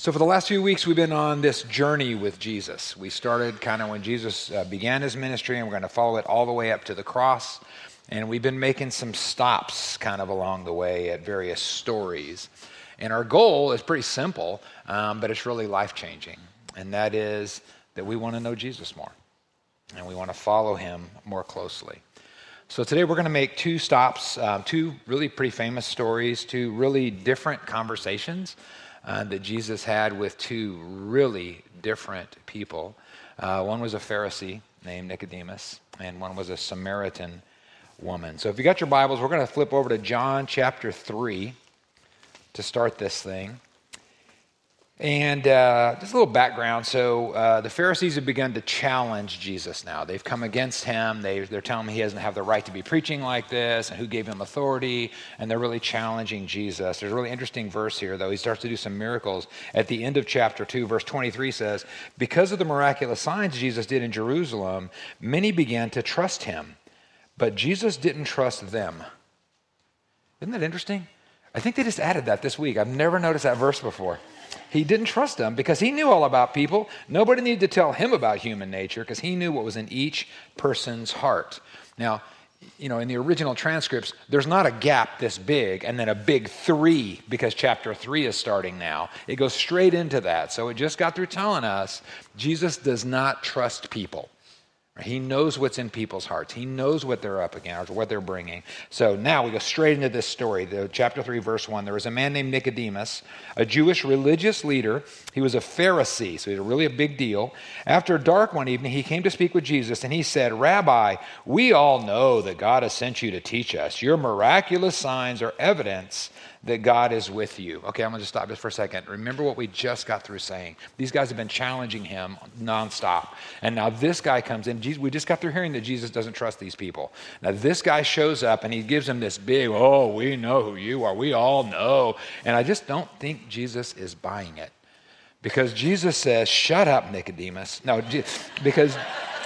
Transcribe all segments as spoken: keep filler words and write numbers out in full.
So for the last few weeks, we've been on this journey with Jesus. We started kind of when Jesus uh, began his ministry, and we're going to follow it all the way up to the cross. And we've been making some stops kind of along the way at various stories. And our goal is pretty simple, um, but it's really life-changing. And that is that we want to know Jesus more. And we want to follow him more closely. So today we're going to make two stops, uh, two really pretty famous stories, two really different conversations uh, that Jesus had with two really different people. Uh, one was a Pharisee named Nicodemus, and one was a Samaritan woman. So if you got your Bibles, we're going to flip over to John chapter three to start this thing. And uh, just a little background. So uh, the Pharisees have begun to challenge Jesus now. They've come against him. They, they're telling him he doesn't have the right to be preaching like this, and who gave him authority, and they're really challenging Jesus. There's a really interesting verse here, though. He starts to do some miracles. At the end of chapter two, verse twenty-three says, "Because of the miraculous signs Jesus did in Jerusalem, many began to trust him, but Jesus didn't trust them." Isn't that interesting? I think they just added that this week. I've never noticed that verse before. He didn't trust them because he knew all about people. Nobody needed to tell him about human nature because he knew what was in each person's heart. Now, you know, in the original transcripts, there's not a gap this big and then a big three because chapter three is starting now. It goes straight into that. So it just got through telling us Jesus does not trust people. He knows what's in people's hearts. He knows what they're up against or what they're bringing. So now we go straight into this story. The, chapter three, verse one. There was a man named Nicodemus, a Jewish religious leader. He was a Pharisee, so he was really a big deal. After dark one evening, he came to speak with Jesus, and he said, "Rabbi, we all know that God has sent you to teach us. Your miraculous signs are evidence that God is with you." Okay, I'm going to stop just for a second. Remember what we just got through saying. These guys have been challenging him nonstop. And now this guy comes in. Jesus, we just got through hearing that Jesus doesn't trust these people. Now this guy shows up and he gives them this big, "Oh, we know who you are. We all know." And I just don't think Jesus is buying it. Because Jesus says, "Shut up, Nicodemus." No, because...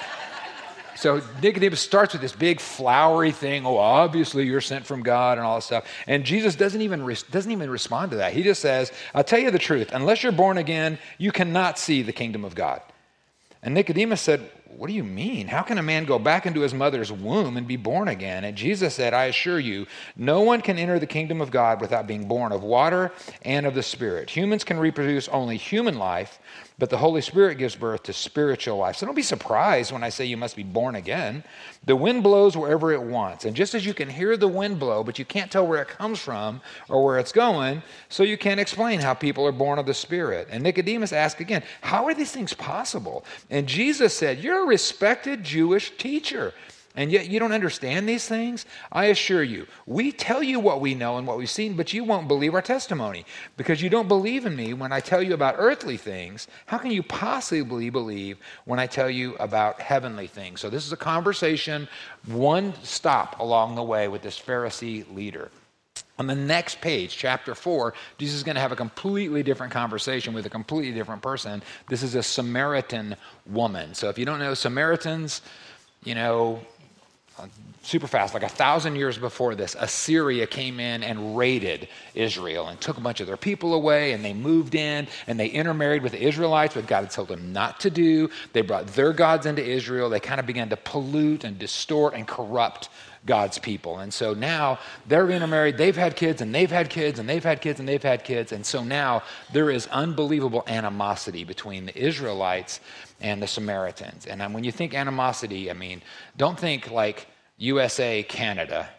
So Nicodemus starts with this big flowery thing. "Oh, obviously you're sent from God," and all this stuff. And Jesus doesn't even re- doesn't even respond to that. He just says, "I'll tell you the truth. Unless you're born again, you cannot see the kingdom of God." And Nicodemus said, "What do you mean? How can a man go back into his mother's womb and be born again?" And Jesus said, "I assure you, no one can enter the kingdom of God without being born of water and of the Spirit. Humans can reproduce only human life, but the Holy Spirit gives birth to spiritual life." So don't be surprised when I say you must be born again. The wind blows wherever it wants. And just as you can hear the wind blow, but you can't tell where it comes from or where it's going, so you can't explain how people are born of the Spirit. And Nicodemus asked again, "How are these things possible?" And Jesus said, "You're a respected Jewish teacher, and yet you don't understand these things? I assure you, we tell you what we know and what we've seen, but you won't believe our testimony. Because you don't believe in me when I tell you about earthly things, how can you possibly believe when I tell you about heavenly things?" So this is a conversation, one stop along the way with this Pharisee leader. On the next page, chapter four, Jesus is going to have a completely different conversation with a completely different person. This is a Samaritan woman. So if you don't know Samaritans, you know, super fast, like a thousand years before this, Assyria came in and raided Israel and took a bunch of their people away, and they moved in and they intermarried with the Israelites, what God had told them not to do. They brought their gods into Israel. They kind of began to pollute and distort and corrupt God's people. And so now they're intermarried, they've had kids and they've had kids and they've had kids and they've had kids. And so now there is unbelievable animosity between the Israelites and the Samaritans. And when you think animosity, I mean, don't think like U S A, Canada.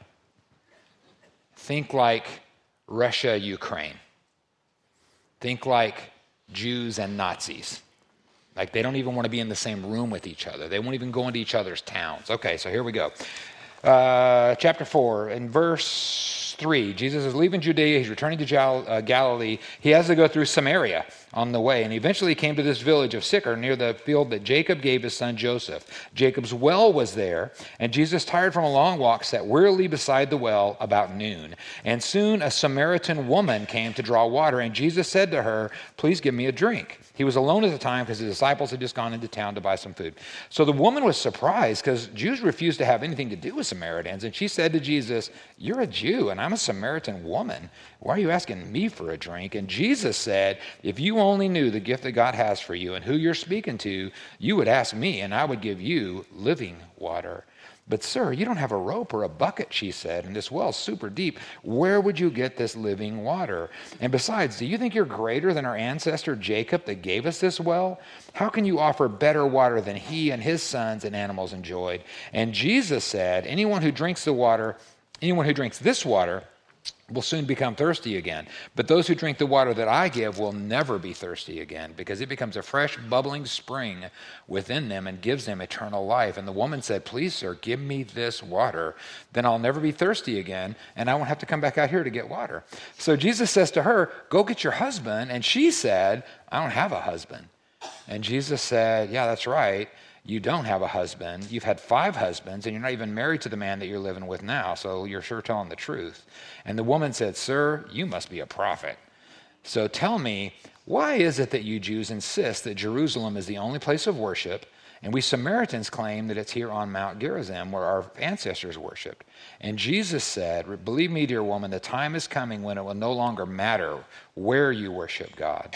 Think like Russia, Ukraine. Think like Jews and Nazis. Like they don't even want to be in the same room with each other. They won't even go into each other's towns. Okay, so here we go. Uh, chapter four, in verse three, Jesus is leaving Judea. He's returning to Gal- uh, Galilee. He has to go through Samaria on the way. And eventually he came to this village of Sychar near the field that Jacob gave his son Joseph. Jacob's well was there, and Jesus, tired from a long walk, sat wearily beside the well about noon. And soon a Samaritan woman came to draw water, and Jesus said to her, "Please give me a drink." He was alone at the time because his disciples had just gone into town to buy some food. So the woman was surprised because Jews refused to have anything to do with Samaritans. And she said to Jesus, "You're a Jew, and I'm I'm a Samaritan woman. Why are you asking me for a drink? And Jesus said, if you only knew the gift that God has for you and who you're speaking to, you would ask me, and I would give you living water. But sir, you don't have a rope or a bucket, she said, and this well's super deep. Where would you get this living water? And besides, do you think you're greater than our ancestor Jacob that gave us this well? How can you offer better water than he and his sons and animals enjoyed? And Jesus said, anyone who drinks the water, anyone who drinks this water will soon become thirsty again. But those who drink the water that I give will never be thirsty again, because it becomes a fresh, bubbling spring within them and gives them eternal life. And the woman said, please, sir, give me this water. Then I'll never be thirsty again, and I won't have to come back out here to get water. So Jesus says to her, go get your husband. And she said, I don't have a husband. And Jesus said, yeah, that's right. You don't have a husband. You've had five husbands, and you're not even married to the man that you're living with now, so you're sure telling the truth. And the woman said, sir, you must be a prophet. So tell me, why is it that you Jews insist that Jerusalem is the only place of worship, and we Samaritans claim that it's here on Mount Gerizim where our ancestors worshiped? And Jesus said, believe me, dear woman, the time is coming when it will no longer matter where you worship God.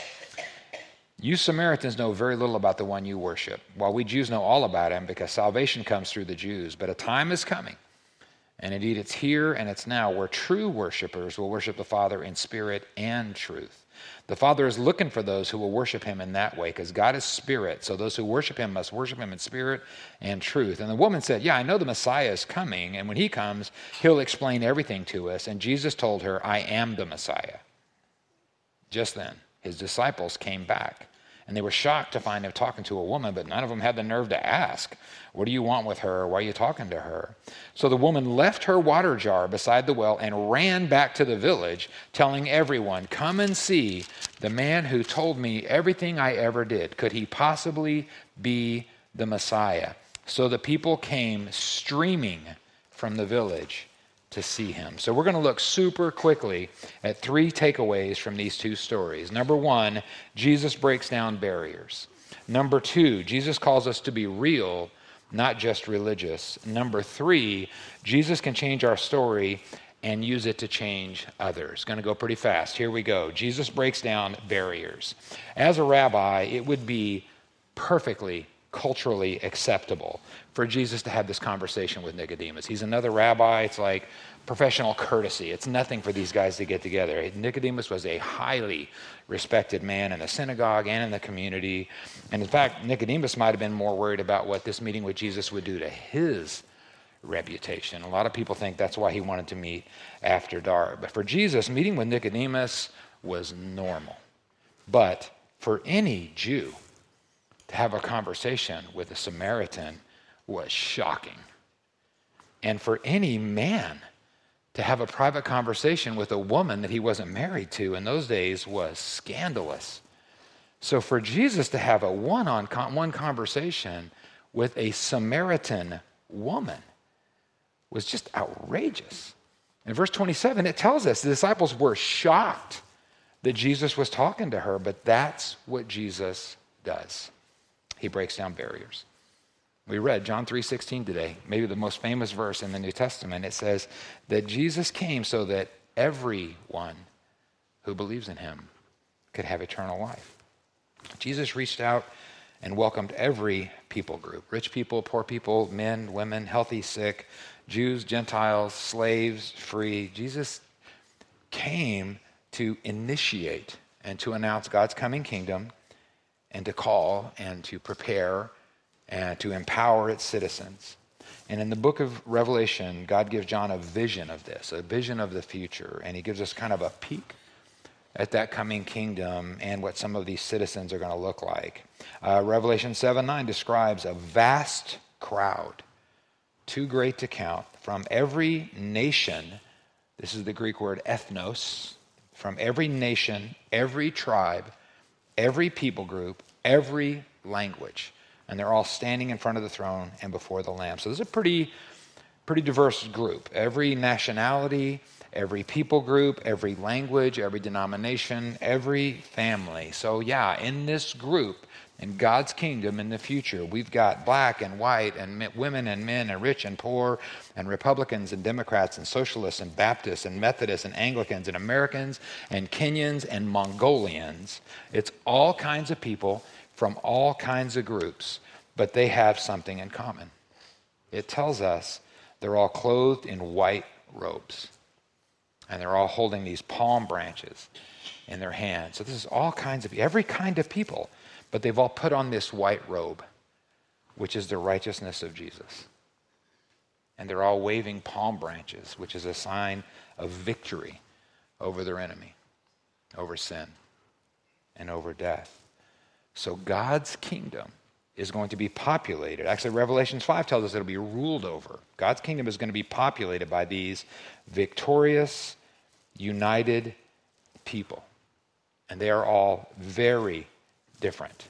You Samaritans know very little about the one you worship, while we Jews know all about him, because salvation comes through the Jews. But a time is coming, and indeed it's here and it's now, where true worshipers will worship the Father in spirit and truth. The Father is looking for those who will worship him in that way, because God is spirit, so those who worship him must worship him in spirit and truth. And the woman said, yeah, I know the Messiah is coming, and when he comes, he'll explain everything to us. And Jesus told her, I am the Messiah. Just then, his disciples came back, and they were shocked to find him talking to a woman, but none of them had the nerve to ask, what do you want with her? Why are you talking to her? So the woman left her water jar beside the well and ran back to the village, telling everyone, come and see the man who told me everything I ever did. Could he possibly be the Messiah? So the people came streaming from the village to see him. So we're going to look super quickly at three takeaways from these two stories. Number one, Jesus breaks down barriers. Number two, Jesus calls us to be real, not just religious. Number three, Jesus can change our story and use it to change others. Going to go pretty fast. Here we go. Jesus breaks down barriers. As a rabbi, it would be perfectly culturally acceptable for Jesus to have this conversation with Nicodemus. He's another rabbi. It's like professional courtesy. It's nothing for these guys to get together. Nicodemus was a highly respected man in the synagogue and in the community. And in fact, Nicodemus might have been more worried about what this meeting with Jesus would do to his reputation. A lot of people think that's why he wanted to meet after dark. But for Jesus, meeting with Nicodemus was normal. But for any Jew, to have a conversation with a Samaritan was shocking. And for any man to have a private conversation with a woman that he wasn't married to in those days was scandalous. So for Jesus to have a one-on-one conversation with a Samaritan woman was just outrageous. In verse twenty-seven, it tells us the disciples were shocked that Jesus was talking to her, but that's what Jesus does. He breaks down barriers. We read John three sixteen today, maybe the most famous verse in the New Testament. It says that Jesus came so that everyone who believes in him could have eternal life. Jesus reached out and welcomed every people group, rich people, poor people, men, women, healthy, sick, Jews, Gentiles, slaves, free. Jesus came to initiate and to announce God's coming kingdom, and to call and to prepare and to empower its citizens. And in the book of Revelation, God gives John a vision of this, a vision of the future, and he gives us kind of a peek at that coming kingdom and what some of these citizens are going to look like. Uh, Revelation seven nine describes a vast crowd, too great to count, from every nation. This is the Greek word ethnos, from every nation, every tribe, every people group, every language. And they're all standing in front of the throne and before the Lamb. So this is a pretty, pretty diverse group. Every nationality, every people group, every language, every denomination, every family. So yeah, in this group, in God's kingdom in the future, we've got black and white and mi- women and men and rich and poor and Republicans and Democrats and socialists and Baptists and Methodists and Anglicans and Americans and Kenyans and Mongolians. It's all kinds of people from all kinds of groups, but they have something in common. It tells us they're all clothed in white robes, and they're all holding these palm branches in their hands. So this is all kinds of, every kind of people, but they've all put on this white robe, which is the righteousness of Jesus. And they're all waving palm branches, which is a sign of victory over their enemy, over sin, and over death. So God's kingdom is going to be populated. Actually, Revelation five tells us it'll be ruled over. God's kingdom is going to be populated by these victorious, united people. And they are all very different.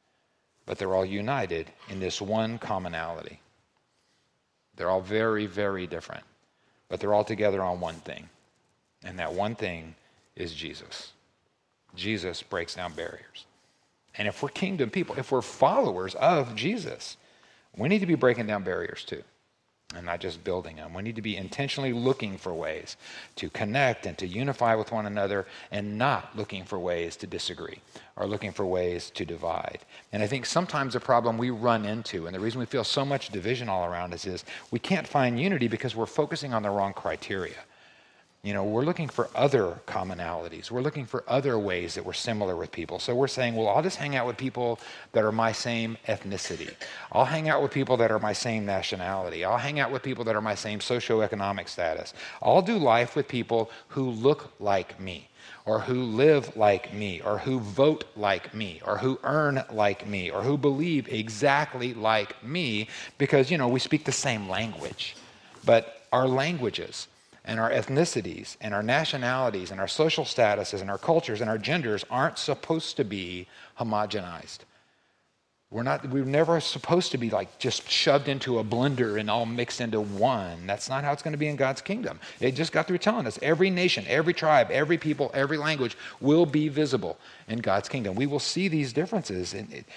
But they're all united in this one commonality. They're all very, very different. But they're all together on one thing. And that one thing is Jesus. Jesus breaks down barriers. And if we're kingdom people, if we're followers of Jesus, we need to be breaking down barriers too, and not just building them. We need to be intentionally looking for ways to connect and to unify with one another, and not looking for ways to disagree or looking for ways to divide. And I think sometimes the problem we run into, and the reason we feel so much division all around us, is we can't find unity because we're focusing on the wrong criteria. You know, we're looking for other commonalities. We're looking for other ways that we're similar with people. So we're saying, well, I'll just hang out with people that are my same ethnicity. I'll hang out with people that are my same nationality. I'll hang out with people that are my same socioeconomic status. I'll do life with people who look like me, or who live like me, or who vote like me, or who earn like me, or who believe exactly like me, because, you know, we speak the same language. But our languages and our ethnicities and our nationalities and our social statuses and our cultures and our genders aren't supposed to be homogenized. We're not, we're never supposed to be like just shoved into a blender and all mixed into one. That's not how it's going to be in God's kingdom. It just got through telling us every nation, every tribe, every people, every language will be visible in God's kingdom. We will see these differences, and it,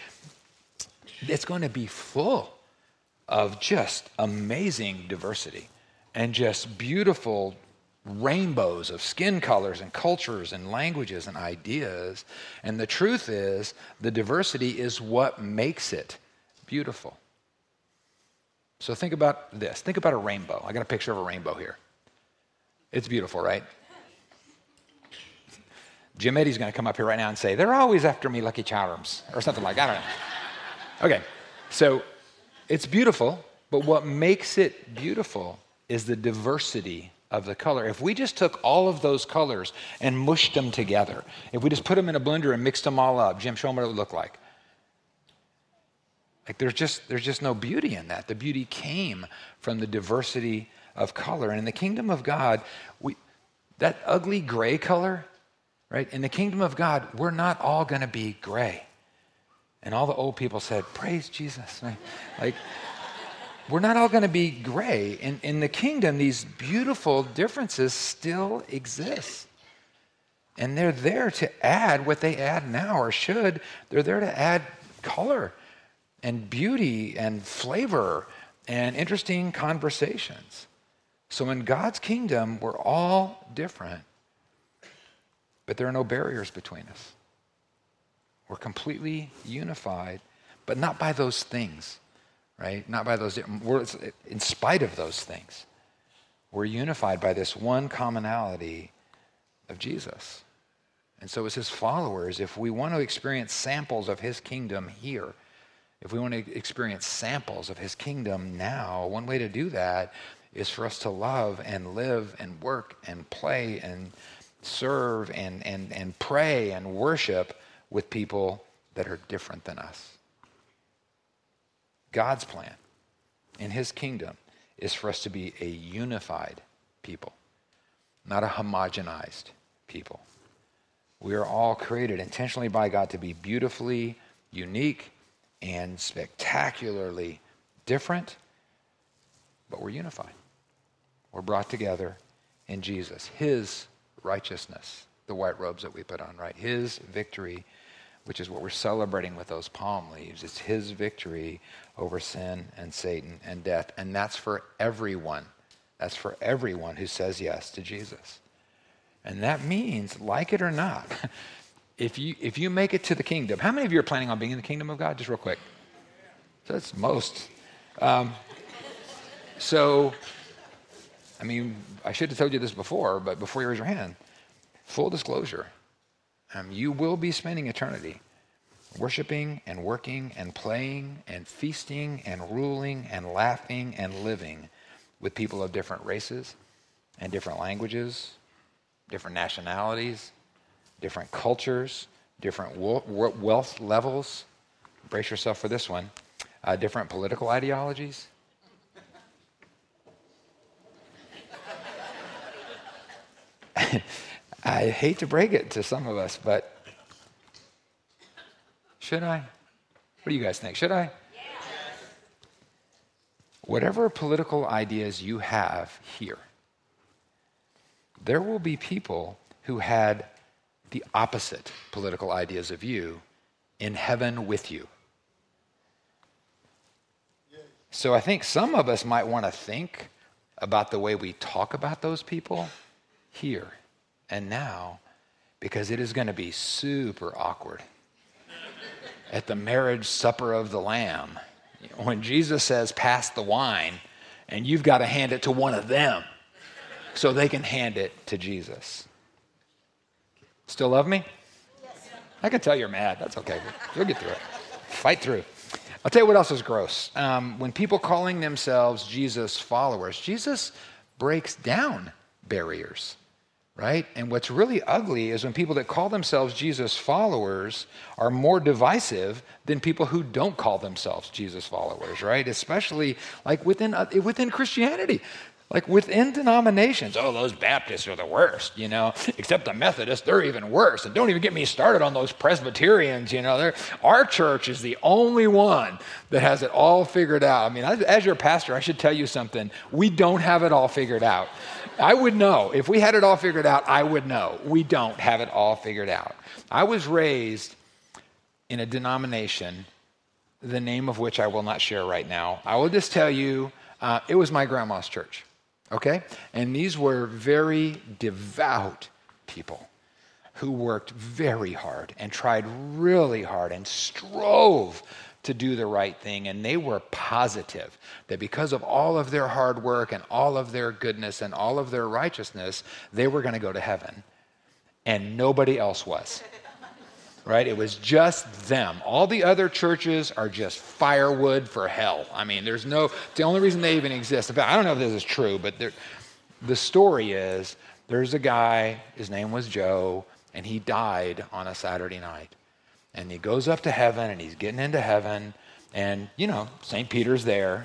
it's going to be full of just amazing diversity. And just beautiful rainbows of skin colors and cultures and languages and ideas. And the truth is, the diversity is what makes it beautiful. So think about this. Think about a rainbow. I got a picture of a rainbow here. It's beautiful, right? Jim Eddie's going to come up here right now and say, they're always after me, Lucky Charms, or something like that. I don't know. Okay, so it's beautiful, but what makes it beautiful is the diversity of the color. If we just took all of those colors and mushed them together, if we just put them in a blender and mixed them all up, Jim, show them what it would look like. Like there's just there's just no beauty in that. The beauty came from the diversity of color. And in the kingdom of God, we that ugly gray color, right? In the kingdom of God, we're not all going to be gray. And all the old people said, praise Jesus. Right? Like, we're not all going to be gray. In, in the kingdom, these beautiful differences still exist. And they're there to add what they add now, or should. They're there to add color and beauty and flavor and interesting conversations. So in God's kingdom, we're all different, but there are no barriers between us. We're completely unified, but not by those things. Right? Not by those, we're, in spite of those things, we're unified by this one commonality of Jesus. And so as his followers, if we want to experience samples of his kingdom here, if we want to experience samples of his kingdom now, one way to do that is for us to love and live and work and play and serve and, and, and pray and worship with people that are different than us. God's plan in his kingdom is for us to be a unified people, not a homogenized people. We are all created intentionally by God to be beautifully unique and spectacularly different, but we're unified. We're brought together in Jesus. His righteousness, the white robes that we put on, right? His victory, which is what we're celebrating with those palm leaves. It's his victory over sin and Satan and death. And that's for everyone. That's for everyone who says yes to Jesus. And that means, like it or not, if you if you make it to the kingdom, how many of you are planning on being in the kingdom of God? Just real quick. So that's most. Um, so, I mean, I should have told you this before, but before you raise your hand, full disclosure, um, you will be spending eternity worshiping and working and playing and feasting and ruling and laughing and living with people of different races and different languages, different nationalities, different cultures, different wealth levels. Brace yourself for this one. Uh, different political ideologies. I hate to break it to some of us, but should I? What do you guys think? Should I? Yes. Whatever political ideas you have here, there will be people who had the opposite political ideas of you in heaven with you. So I think some of us might want to think about the way we talk about those people here and now, because it is going to be super awkward at the marriage supper of the Lamb when Jesus says, pass the wine, and you've got to hand it to one of them so they can hand it to Jesus. Still love me? Yes. I can tell you're mad. That's okay. You'll get through it. Fight through. I'll tell you what else is gross. Um, when people calling themselves Jesus followers, Jesus breaks down barriers, right? And what's really ugly is when people that call themselves Jesus followers are more divisive than people who don't call themselves Jesus followers, right? Especially like within uh, within Christianity. Like within denominations, oh, those Baptists are the worst, you know, except the Methodists, they're even worse. And don't even get me started on those Presbyterians, you know. They're, our church is the only one that has it all figured out. I mean, as your pastor, I should tell you something. We don't have it all figured out. I would know. If we had it all figured out, I would know. We don't have it all figured out. I was raised in a denomination, the name of which I will not share right now. I will just tell you, uh, it was my grandma's church. Okay? And these were very devout people who worked very hard and tried really hard and strove to do the right thing. And they were positive that because of all of their hard work and all of their goodness and all of their righteousness, they were going to go to heaven. And nobody else was. Right? It was just them. All the other churches are just firewood for hell. I mean, there's no, it's the only reason they even exist. In fact, I don't know if this is true, but there, the story is there's a guy, his name was Joe, and he died on a Saturday night. And he goes up to heaven, and he's getting into heaven, and, you know, Saint Peter's there,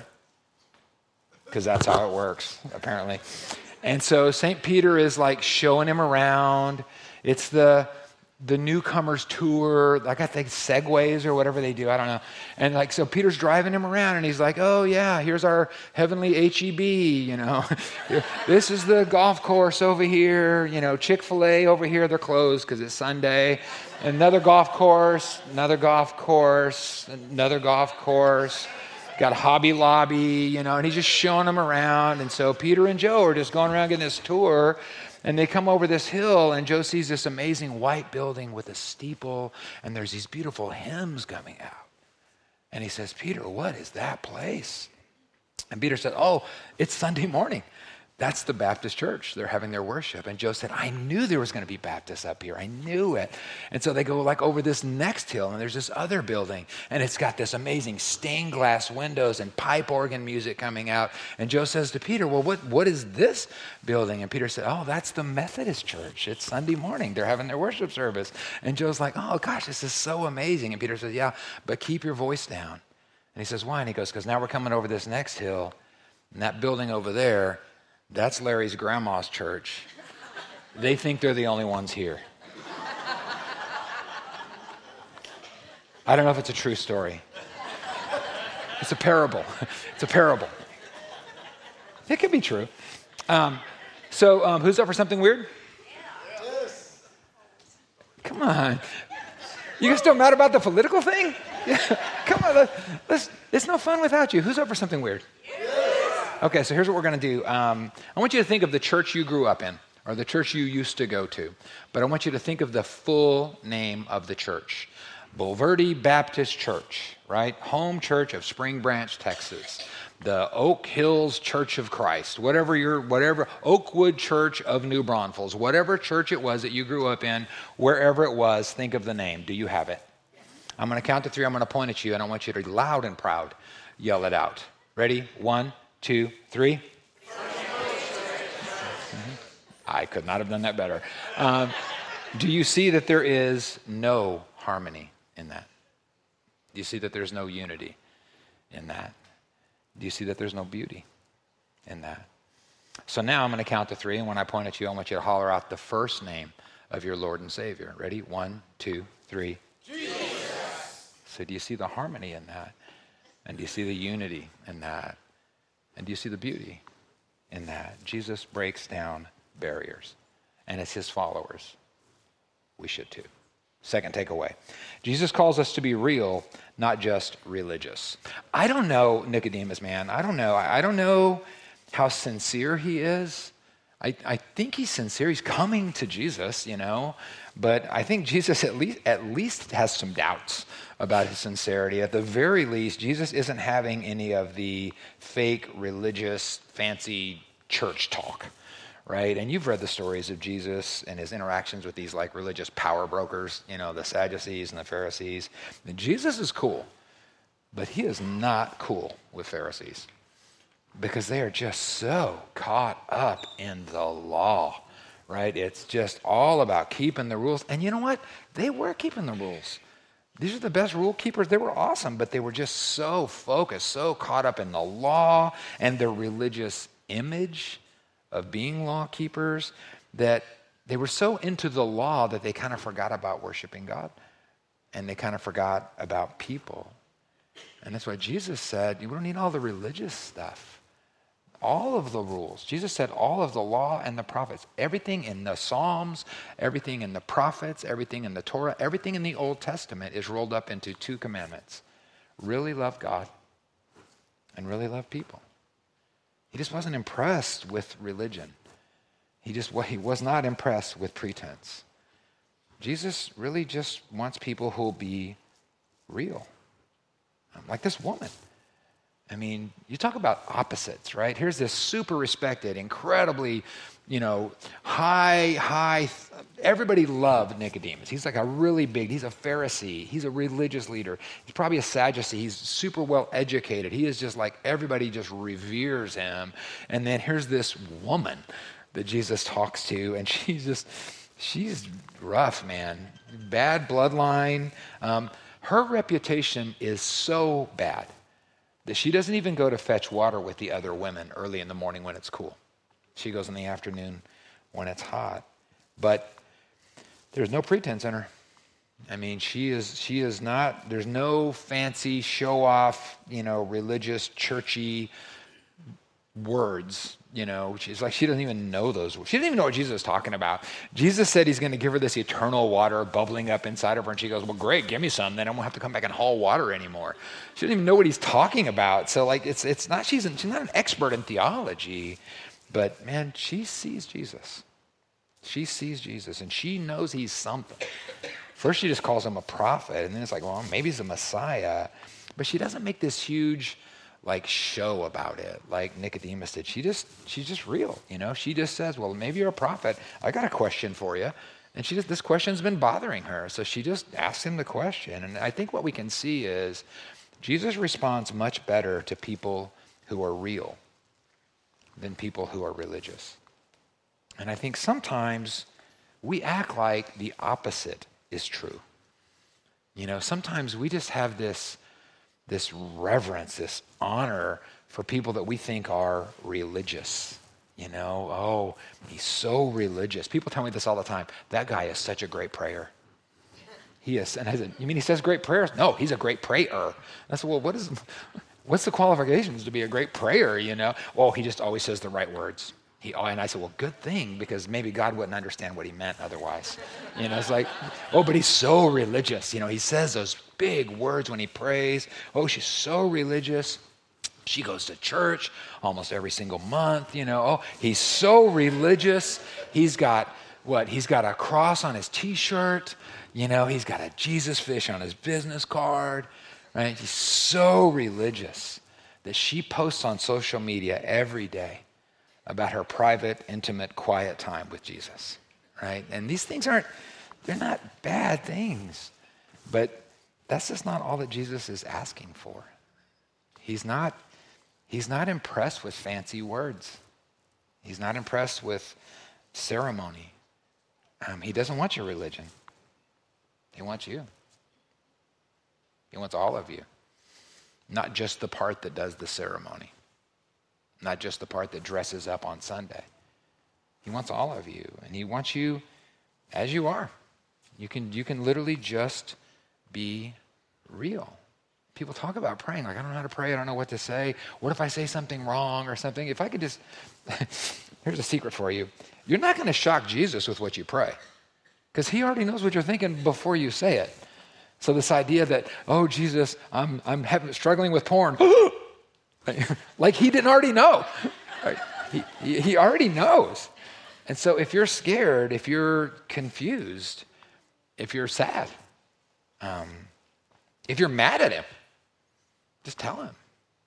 because that's how it works, apparently. And so Saint Peter is like showing him around. It's the... the newcomers tour, like I think segways or whatever they do, I don't know. And like, so Peter's driving him around and he's like, oh yeah, here's our heavenly H E B, you know. This is the golf course over here, you know, Chick-fil-A over here, they're closed because it's Sunday. Another golf course, another golf course, another golf course. Got Hobby Lobby, you know, and he's just showing them around. And so Peter and Joe are just going around getting this tour. And they come over this hill, and Joe sees this amazing white building with a steeple, and there's these beautiful hymns coming out. And he says, Peter, what is that place? And Peter said, oh, it's Sunday morning. That's the Baptist church. They're having their worship. And Joe said, I knew there was going to be Baptists up here. I knew it. And so they go like over this next hill, and there's this other building, and it's got this amazing stained glass windows and pipe organ music coming out. And Joe says to Peter, well, what, what is this building? And Peter said, oh, that's the Methodist church. It's Sunday morning. They're having their worship service. And Joe's like, oh, gosh, this is so amazing. And Peter says, yeah, but keep your voice down. And he says, why? And he goes, because now we're coming over this next hill, and that building over there, that's Larry's grandma's church. They think they're the only ones here. I don't know if it's a true story. It's a parable. It's a parable. It could be true. Um, So um, who's up for something weird? Yes. Come on. You guys still mad about the political thing? Yeah. Come on. Let's, let's, it's no fun without you. Who's up for something weird? Yes. Okay, so here's what we're going to do. Um, I want you to think of the church you grew up in or the church you used to go to. But I want you to think of the full name of the church. Bulverde Baptist Church, right? Home church of Spring Branch, Texas. The Oak Hills Church of Christ, whatever your, whatever, Oakwood Church of New Braunfels, whatever church it was that you grew up in, wherever it was, think of the name. Do you have it? I'm going to count to three. I'm going to point at you, and I want you to loud and proud yell it out. Ready? One, two, three. Mm-hmm. I could not have done that better. Um, do you see that there is no harmony in that? Do you see that there's no unity in that? Do you see that there's no beauty in that? So now I'm going to count to three, and when I point at you, I want you to holler out the first name of your Lord and Savior. Ready? One, two, three. Jesus. So do you see the harmony in that? And do you see the unity in that? And do you see the beauty in that? Jesus breaks down barriers, and it's his followers. We should too. Second takeaway. Jesus calls us to be real, not just religious. I don't know Nicodemus, man. I don't know. I don't know how sincere he is. I, I think he's sincere. He's coming to Jesus, you know. But I think Jesus at least, at least has some doubts about his sincerity. At the very least, Jesus isn't having any of the fake religious, fancy church talk. Right? And you've read the stories of Jesus and his interactions with these like religious power brokers, you know, the Sadducees and the Pharisees. And Jesus is cool, but he is not cool with Pharisees because they are just so caught up in the law, right? It's just all about keeping the rules. And you know what? They were keeping the rules. These are the best rule keepers. They were awesome, but they were just so focused, so caught up in the law and their religious image of being law keepers that they were so into the law that they kind of forgot about worshiping God and they kind of forgot about people. And that's why Jesus said, you don't need all the religious stuff. All of the rules. Jesus said all of the law and the prophets, everything in the Psalms, everything in the prophets, everything in the Torah, everything in the Old Testament is rolled up into two commandments. Really love God and really love people. He just wasn't impressed with religion. He just he was not impressed with pretense. Jesus really just wants people who will be real. Like this woman. I mean, you talk about opposites, right? Here's this super respected, incredibly, you know, high, high, everybody loved Nicodemus. He's like a really big, he's a Pharisee. He's a religious leader. He's probably a Sadducee. He's super well educated. He is just like, everybody just reveres him. And then here's this woman that Jesus talks to, and she's just, she's rough, man. Bad bloodline. Um, her reputation is so bad that she doesn't even go to fetch water with the other women early in the morning when it's cool. She goes in the afternoon when it's hot. But there's no pretense in her. I mean, she is she is not, there's no fancy show-off, you know, religious, churchy words, you know. She's like, she doesn't even know those words. She didn't even know what Jesus was talking about. Jesus said he's going to give her this eternal water bubbling up inside of her, and she goes, well, great, give me some, then I won't have to come back and haul water anymore. She didn't even know what he's talking about. So, like, it's it's not, she's, she's not an expert in theology, but, man, she sees Jesus. She sees Jesus, and she knows he's something. First, she just calls him a prophet, and then it's like, well, maybe he's a Messiah. But she doesn't make this huge, like, show about it like Nicodemus did. She just, she's just real, you know? She just says, well, maybe you're a prophet. I got a question for you. And she just, this question's been bothering her. So she just asks him the question. And I think what we can see is Jesus responds much better to people who are real than people who are religious. And I think sometimes we act like the opposite is true. You know, sometimes we just have this, this reverence, this honor for people that we think are religious. You know, oh, he's so religious. People tell me this all the time. That guy is such a great prayer. He is. And I said, you mean he says great prayers? No, he's a great prayer. I said, well, what is, what's the qualifications to be a great prayer, you know? Well, he just always says the right words. He He, oh, and I said, well, good thing, because maybe God wouldn't understand what he meant otherwise. You know, it's like, oh, but he's so religious. You know, he says those big words when he prays. Oh, she's so religious. She goes to church almost every single month. You know, oh, he's so religious. He's got what? He's got a cross on his T-shirt. You know, he's got a Jesus fish on his business card. Right? He's so religious that she posts on social media every day about her private, intimate, quiet time with Jesus, right? And these things aren't, they're not bad things, but that's just not all that Jesus is asking for. He's not, he's not impressed with fancy words. He's not impressed with ceremony. Um, he doesn't want your religion. He wants you. He wants all of you, not just the part that does the ceremony. Not just the part that dresses up on Sunday. He wants all of you, and he wants you as you are. You can, you can literally just be real. People talk about praying, like, I don't know how to pray, I don't know what to say. What if I say something wrong or something? If I could just, here's a secret for you. You're not going to shock Jesus with what you pray, because he already knows what you're thinking before you say it. So this idea that, oh, Jesus, I'm, I'm having, struggling with porn. Like he didn't already know. Right? He, he already knows. And so if you're scared, if you're confused, if you're sad, um, if you're mad at him, just tell him.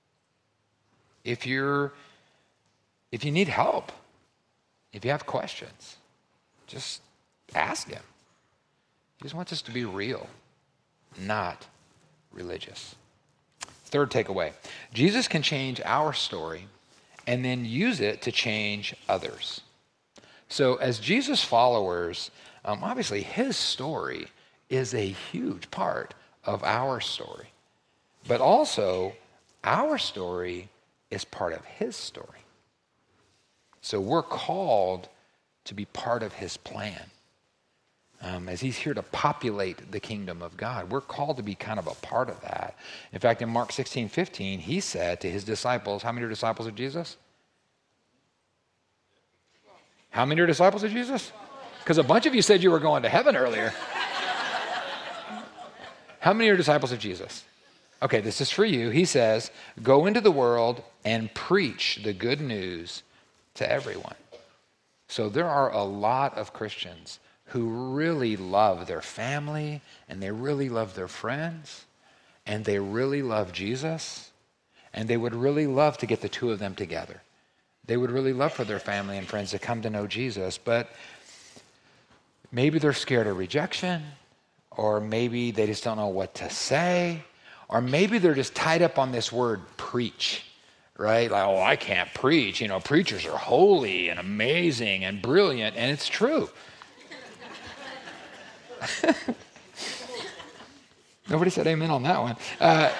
If you're, if you need help, if you have questions, just ask him. He just wants us to be real, not religious. Third takeaway, Jesus can change our story and then use it to change others. So as Jesus followers, um, obviously his story is a huge part of our story. But also, our story is part of his story. So we're called to be part of his plan. Um, as he's here to populate the kingdom of God. We're called to be kind of a part of that. In fact, in Mark sixteen fifteen, he said to his disciples, how many are disciples of Jesus? How many are disciples of Jesus? Because a bunch of you said you were going to heaven earlier. How many are disciples of Jesus? Okay, this is for you. He says, go into the world and preach the good news to everyone. So there are a lot of Christians who really love their family, and they really love their friends, and they really love Jesus, and they would really love to get the two of them together. They would really love for their family and friends to come to know Jesus, but maybe they're scared of rejection, or maybe they just don't know what to say, or maybe they're just tied up on this word preach, right? Like, oh, I can't preach. You know, preachers are holy and amazing and brilliant, and it's true. Nobody said amen on that one. Uh,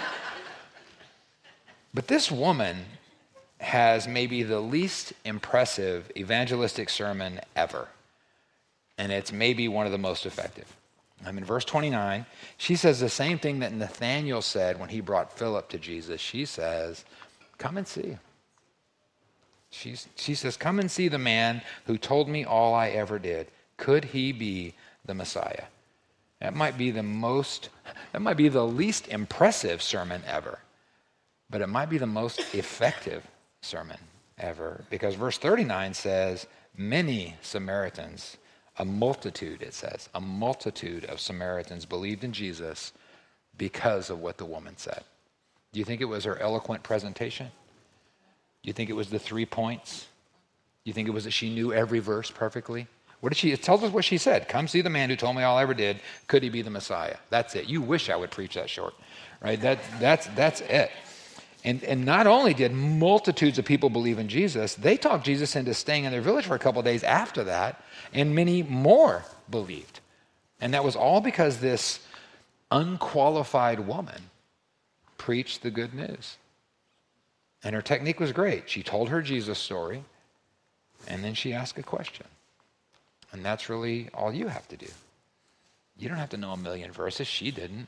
but this woman has maybe the least impressive evangelistic sermon ever. And it's maybe one of the most effective. I mean, verse twenty-nine, she says the same thing that Nathanael said when he brought Philip to Jesus. She says, come and see. She's, she says, come and see the man who told me all I ever did. Could he be the Messiah? That might be the most, that might be the least impressive sermon ever, but it might be the most effective sermon ever, because verse thirty-nine says, many Samaritans, a multitude, it says, a multitude of Samaritans believed in Jesus because of what the woman said. Do you think it was her eloquent presentation? Do you think it was the three points? Do you think it was that she knew every verse perfectly? What did she, it tells us what she said. Come see the man who told me all I ever did. Could he be the Messiah? That's it. You wish I would preach that short, right? That, that's, that's it. And, and not only did multitudes of people believe in Jesus, they talked Jesus into staying in their village for a couple of days after that, and many more believed. And that was all because this unqualified woman preached the good news. And her technique was great. She told her Jesus story, and then she asked a question. And that's really all you have to do. You don't have to know a million verses. She didn't.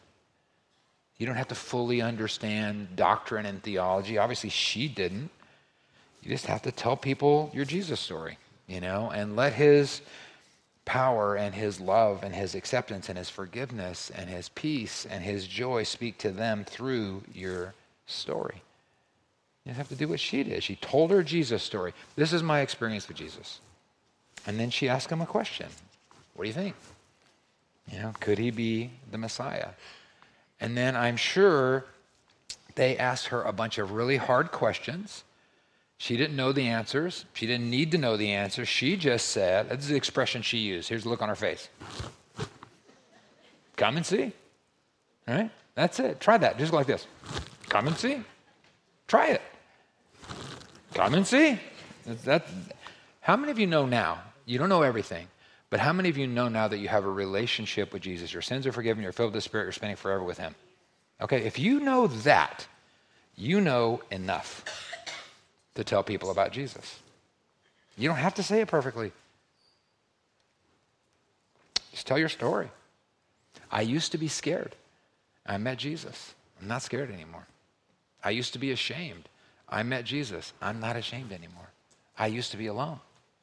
You don't have to fully understand doctrine and theology. Obviously, she didn't. You just have to tell people your Jesus story, you know, and let his power and his love and his acceptance and his forgiveness and his peace and his joy speak to them through your story. You have to do what she did. She told her Jesus story. This is my experience with Jesus. And then she asked him a question. What do you think? You know, could he be the Messiah? And then I'm sure they asked her a bunch of really hard questions. She didn't know the answers. She didn't need to know the answers. She just said, this is the expression she used. Here's the look on her face. Come and see. All right? That's it. Try that. Just like this. Come and see. Try it. Come and see. That's, that. How many of you know now? You don't know everything, but how many of you know now that you have a relationship with Jesus? Your sins are forgiven. You're filled with the Spirit. You're spending forever with him. Okay? If you know that, you know enough to tell people about Jesus. You don't have to say it perfectly. Just tell your story. I used to be scared. I met Jesus. I'm not scared anymore. I used to be ashamed. I met Jesus. I'm not ashamed anymore. I used to be alone.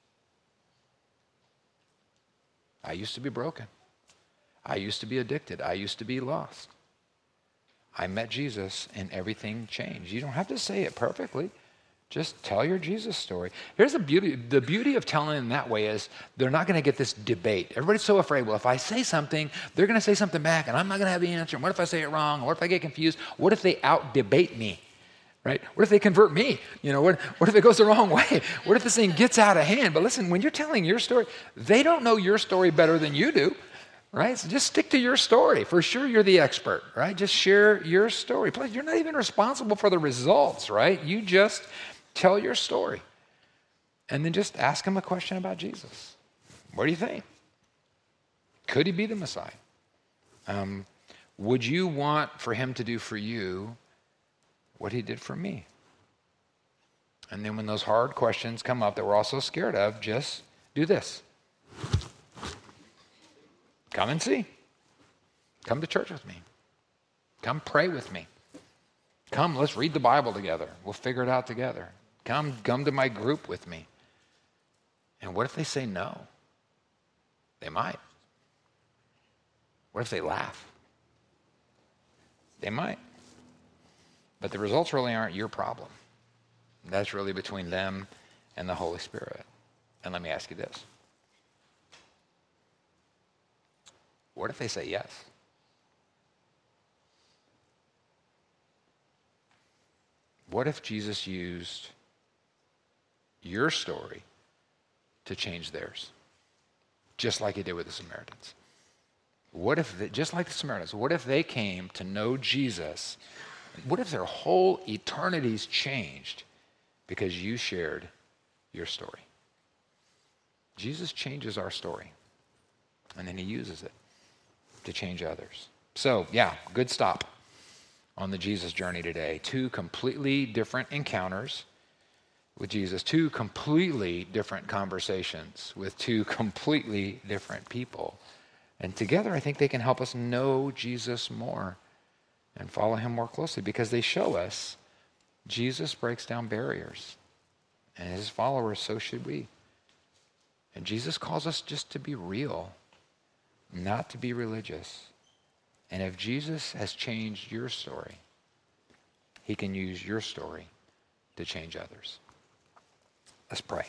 I used to be broken. I used to be addicted. I used to be lost. I met Jesus and everything changed. You don't have to say it perfectly. Just tell your Jesus story. Here's the beauty. The beauty of telling them that way is they're not going to get this debate. Everybody's so afraid, well, if I say something, they're going to say something back, and I'm not going to have the answer. And what if I say it wrong? What if I get confused? What if they out-debate me? Right? What if they convert me? You know, what, what if it goes the wrong way? What if this thing gets out of hand? But listen, when you're telling your story, they don't know your story better than you do. Right? So just stick to your story. For sure, you're the expert, right? Just share your story. Plus, you're not even responsible for the results, right? You just tell your story. And then just ask him a question about Jesus. What do you think? Could he be the Messiah? Um, would you want for him to do for you what he did for me? And then when those hard questions come up that we're also scared of, just do this. Come and see. Come to church with me. Come pray with me. Come, let's read the Bible together. We'll figure it out together. Come, come to my group with me. And what if they say no? They might. What if they laugh? They might. But the results really aren't your problem. That's really between them and the Holy Spirit. And let me ask you this. What if they say yes? What if Jesus used your story to change theirs? Just like he did with the Samaritans. What if, they, just like the Samaritans, what if they came to know Jesus? What if their whole eternities changed because you shared your story? Jesus changes our story, and then he uses it to change others. So, yeah, good stop on the Jesus journey today. Two completely different encounters with Jesus, two completely different conversations with two completely different people. And together, I think they can help us know Jesus more and follow him more closely because they show us Jesus breaks down barriers. And his followers, so should we. And Jesus calls us just to be real, not to be religious. And if Jesus has changed your story, he can use your story to change others. Let's pray.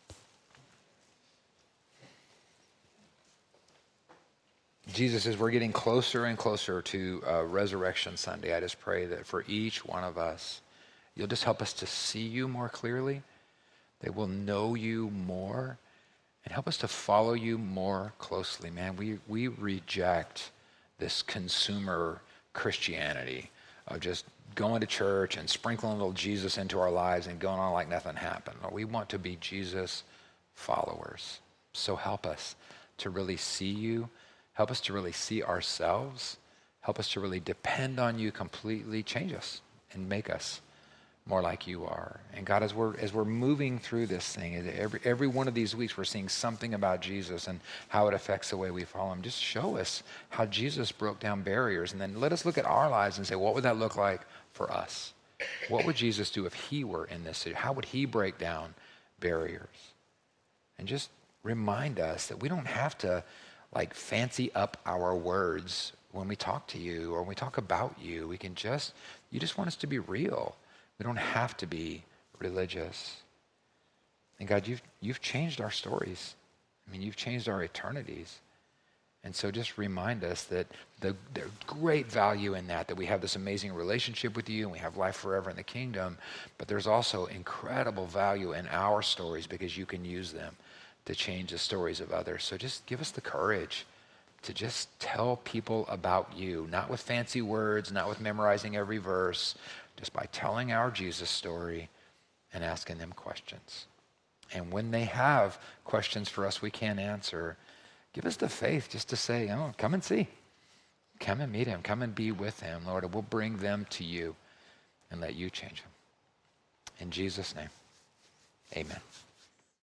Jesus, as we're getting closer and closer to uh, Resurrection Sunday, I just pray that for each one of us, you'll just help us to see you more clearly, that we'll know you more, and help us to follow you more closely. Man, we, we reject this consumer Christianity of just going to church and sprinkling a little Jesus into our lives and going on like nothing happened. We want to be Jesus followers. So help us to really see you. Help us to really see ourselves. Help us to really depend on you completely. Change us and make us more like you are. And God, as we're as we're moving through this thing, every every one of these weeks we're seeing something about Jesus and how it affects the way we follow him. Just show us how Jesus broke down barriers, and then let us look at our lives and say, what would that look like for us? What would Jesus do if he were in this city? How would he break down barriers? And just remind us that we don't have to like fancy up our words when we talk to you or when we talk about you. We can just, you just want us to be real. We don't have to be religious. And God, you've, you've changed our stories. I mean, you've changed our eternities. And so just remind us that the, there's great value in that, that we have this amazing relationship with you and we have life forever in the kingdom, but there's also incredible value in our stories because you can use them to change the stories of others. So just give us the courage to just tell people about you, not with fancy words, not with memorizing every verse, just by telling our Jesus story and asking them questions. And when they have questions for us we can't answer, give us the faith just to say, oh, come and see. Come and meet him. Come and be with him, Lord. And we'll bring them to you and let you change them. In Jesus' name, amen.